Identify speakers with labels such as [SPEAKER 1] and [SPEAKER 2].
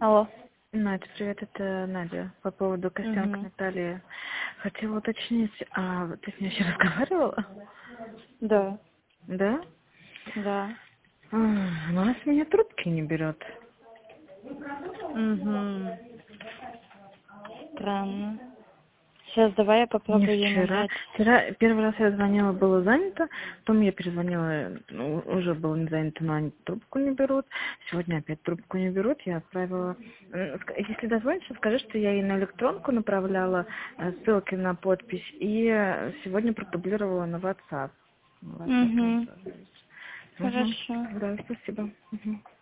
[SPEAKER 1] Алло.
[SPEAKER 2] Надя, привет, это Надя. По поводу Костенко Натальи. Хотела уточнить, а ты с ней еще разговаривала?
[SPEAKER 1] Да.
[SPEAKER 2] Да?
[SPEAKER 1] Да.
[SPEAKER 2] Она с меня трубки не берет.
[SPEAKER 1] Угу. Странно. Сейчас давай я
[SPEAKER 2] Не
[SPEAKER 1] попробую ей
[SPEAKER 2] вчера.
[SPEAKER 1] набрать.
[SPEAKER 2] Вчера первый раз я звонила, было занято. Потом я перезвонила, уже было не занято, но они трубку не берут. Сегодня опять трубку не берут. Я отправила... Если дозвонишься, скажи, что я ей на электронку направляла ссылки на подпись. И сегодня продублировала на WhatsApp.
[SPEAKER 1] Угу.
[SPEAKER 2] Угу.
[SPEAKER 1] Хорошо.
[SPEAKER 2] Да, спасибо. Угу.